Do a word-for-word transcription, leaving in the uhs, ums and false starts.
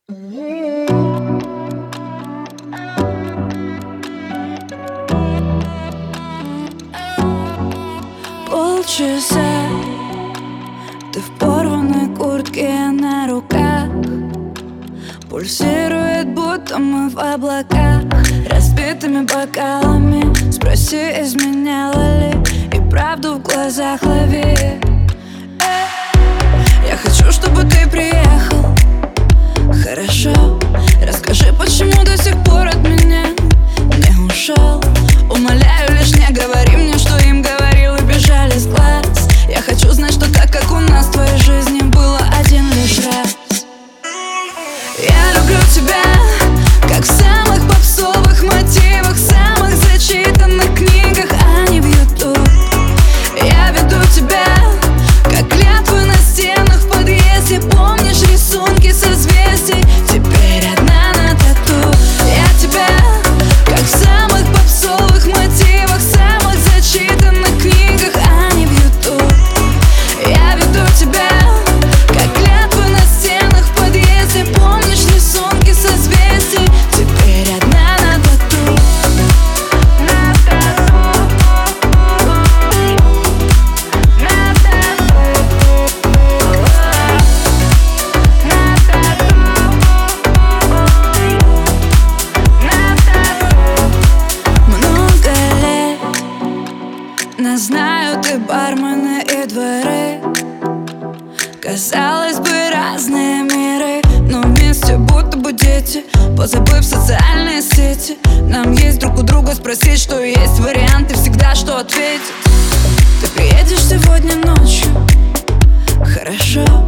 Полчаса ты в порванной куртке, на руках пульсирует, будто мы в облаках. Разбитыми бокалами спроси, изменяла ли, и правду в глазах лови. Я хочу, чтобы ты приехал. Хорошо, расскажи, почему до сих пор от меня не ушел. Умоляю, лишь не говори мне, что им говорил и бежали с глаз. Я хочу знать, что так, как у нас в твоей жизни было один лишь раз. Я люблю тебя, как в самых попсовых мотивах, самых зачитанных книгах, а не в ютуб. Я веду тебя, как клятвы на стенах в подъезде. Помнишь рисунки созвездий? Теперь одна на тату. Я тебя, как в самых попсовых мотивах, самых зачитанных книгах, а не в ютуб. Я веду тебя, как клятвы на стенах в подъезде. Помнишь рисунки созвездий? Теперь одна на тату. На тату. На тату. На тату. Много лет нас знают и бармены, и дворы. Казалось бы, разные миры, но вместе будто бы дети, позабыв социальные сети. Нам есть друг у друга спросить, что есть варианты, всегда что ответить. Ты приедешь сегодня ночью? Хорошо.